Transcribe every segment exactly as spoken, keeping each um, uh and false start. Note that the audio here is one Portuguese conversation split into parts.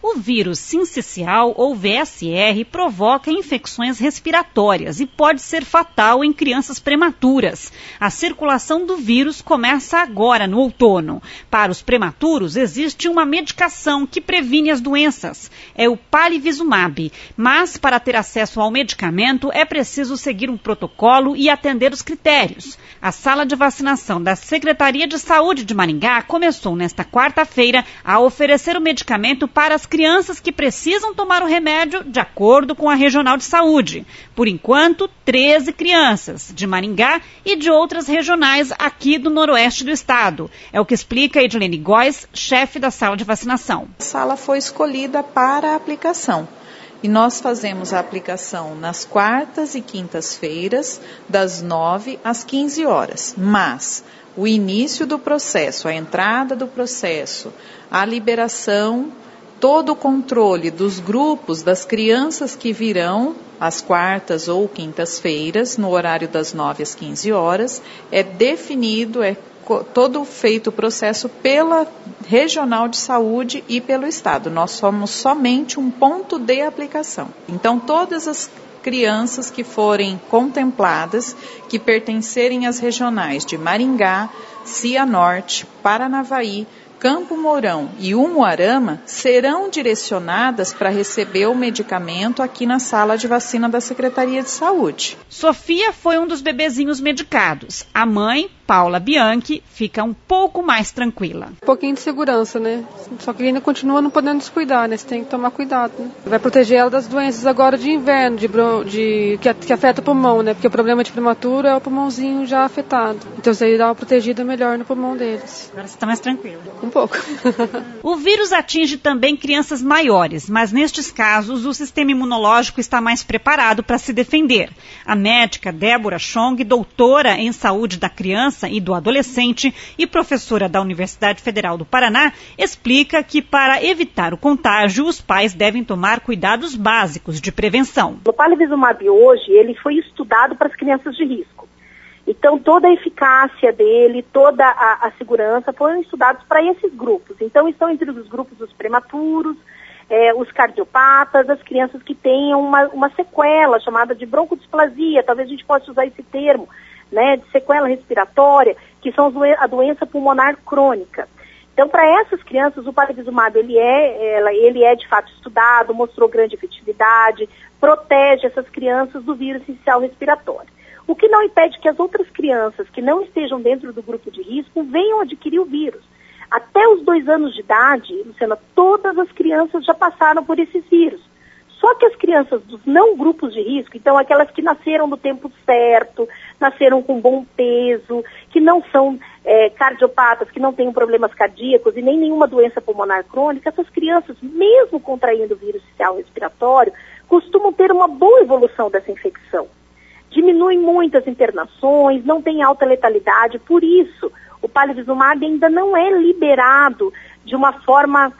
O vírus sincicial, ou V S R, provoca infecções respiratórias e pode ser fatal em crianças prematuras. A circulação do vírus começa agora, no outono. Para os prematuros, existe uma medicação que previne as doenças. É o Palivizumab. Mas, para ter acesso ao medicamento, é preciso seguir um protocolo e atender os critérios. A sala de vacinação da Secretaria de Saúde de Maringá começou nesta quarta-feira a oferecer o medicamento para as crianças que precisam tomar o remédio de acordo com a Regional de Saúde. Por enquanto, treze crianças de Maringá e de outras regionais aqui do noroeste do estado. É o que explica Edilene Góes, chefe da sala de vacinação. A sala foi escolhida para a aplicação. E nós fazemos a aplicação nas quartas e quintas-feiras, das nove às quinze horas. Mas o início do processo, a entrada do processo, a liberação, todo o controle dos grupos, das crianças que virão às quartas ou quintas-feiras, no horário das nove às quinze horas, é definido, é todo feito o processo pela Regional de Saúde e pelo Estado. Nós somos somente um ponto de aplicação. Então, todas as crianças que forem contempladas, que pertencerem às regionais de Maringá, Cianorte, Paranavaí, Campo Mourão e Umuarama serão direcionadas para receber o medicamento aqui na sala de vacina da Secretaria de Saúde. Sofia foi um dos bebezinhos medicados. A mãe, Paula Bianchi, fica um pouco mais tranquila. Um pouquinho de segurança, né? Só que ainda continua não podendo descuidar, né? Você tem que tomar cuidado, né? Vai proteger ela das doenças agora de inverno, de, de, que, que afeta o pulmão, né? Porque o problema de prematuro é o pulmãozinho já afetado. Então isso aí dá uma protegida melhor no pulmão deles. Agora você está mais tranquila. Um pouco. O vírus atinge também crianças maiores, mas nestes casos o sistema imunológico está mais preparado para se defender. A médica Débora Chong, doutora em saúde da criança e do adolescente e professora da Universidade Federal do Paraná, explica que para evitar o contágio, os pais devem tomar cuidados básicos de prevenção. O Palivizumab hoje, ele foi estudado para as crianças de risco. Então, toda a eficácia dele, toda a, a segurança foram estudados para esses grupos. Então, estão entre os grupos dos prematuros, é, os cardiopatas, as crianças que tenham uma, uma sequela chamada de broncodisplasia, talvez a gente possa usar esse termo, né, de sequela respiratória, que são a doença pulmonar crônica. Então, para essas crianças, o Palivizumab, ele é, ela, ele é de fato estudado, mostrou grande efetividade, protege essas crianças do vírus sincicial respiratório. O que não impede que as outras crianças que não estejam dentro do grupo de risco venham adquirir o vírus. Até os dois anos de idade, Luciana, todas as crianças já passaram por esses vírus. Só que as crianças dos não grupos de risco, então aquelas que nasceram no tempo certo, nasceram com bom peso, que não são é, cardiopatas, que não têm problemas cardíacos e nem nenhuma doença pulmonar crônica, essas crianças, mesmo contraindo o vírus sincicial respiratório, costumam ter uma boa evolução dessa infecção. Diminui muito as internações, não tem alta letalidade, por isso o Palivizumab ainda não é liberado de uma forma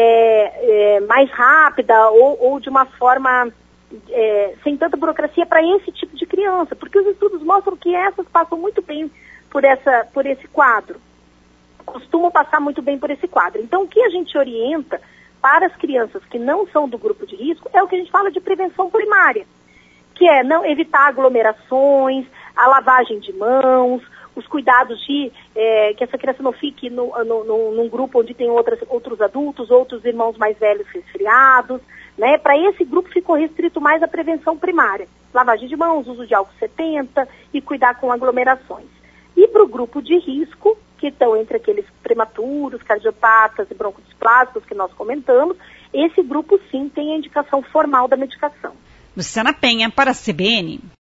é, é, mais rápida ou, ou de uma forma é, sem tanta burocracia para esse tipo de criança, porque os estudos mostram que essas passam muito bem por, essa, por esse quadro, costumam passar muito bem por esse quadro. Então, o que a gente orienta para as crianças que não são do grupo de risco é o que a gente fala de prevenção primária, que é não evitar aglomerações, a lavagem de mãos, os cuidados de é, que essa criança não fique no, no, no, num grupo onde tem outras, outros adultos, outros irmãos mais velhos resfriados, né? Para esse grupo ficou restrito mais a prevenção primária, lavagem de mãos, uso de álcool setenta e cuidar com aglomerações. E para o grupo de risco, que estão entre aqueles prematuros, cardiopatas e broncodisplásicos que nós comentamos, esse grupo sim tem a indicação formal da medicação. Luciana Penha para a C B N.